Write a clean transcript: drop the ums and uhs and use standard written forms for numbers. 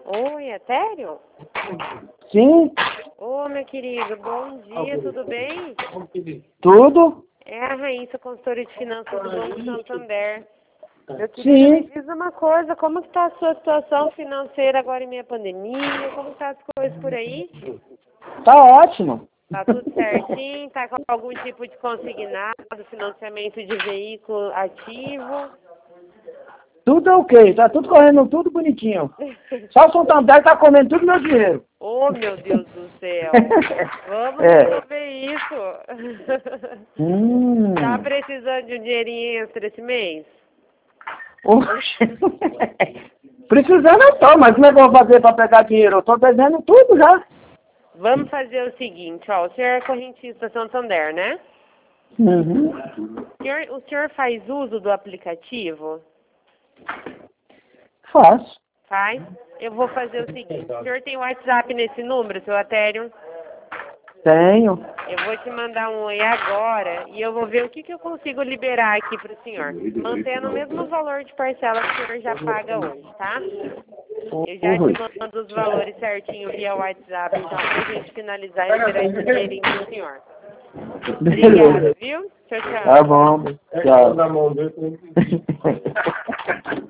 Oi, Etério? Sim, Ô, meu querido, bom dia, tudo bem? tudo? É a Raíssa, consultora de finanças do Banco Santander. Meu querido, me Sim, diz uma coisa, como que tá a sua situação financeira agora em meio à pandemia? Como que tá as coisas por aí? tá ótimo. Tá tudo certinho? Tá com algum tipo de consignado, financiamento de veículo ativo? Tudo ok, tá tudo correndo tudo bonitinho. Só o Santander tá comendo tudo meu dinheiro. Oh, meu Deus do céu! Vamos É. resolver isso! Hum. Tá precisando de um dinheirinho extra esse mês? Oxe. Precisando eu tô, mas como é que eu vou fazer pra pegar dinheiro? Eu tô devendo tudo já. Vamos fazer o seguinte, ó, o senhor é correntista Santander, né? Uhum. O senhor faz uso do aplicativo? Faço. Faz? Eu vou fazer o seguinte, o senhor tem WhatsApp nesse número, seu Etério? Tenho. Eu vou te mandar um oi agora e eu vou ver o que eu consigo liberar aqui para o senhor, mantendo o mesmo valor de parcela que o senhor já paga hoje, tá? Eu já te mando os valores certinho via WhatsApp, então, pra gente finalizar e liberar esse dinheirinho pro senhor. Obrigada, viu? Tchau, Tá tchau. bom. Tchau.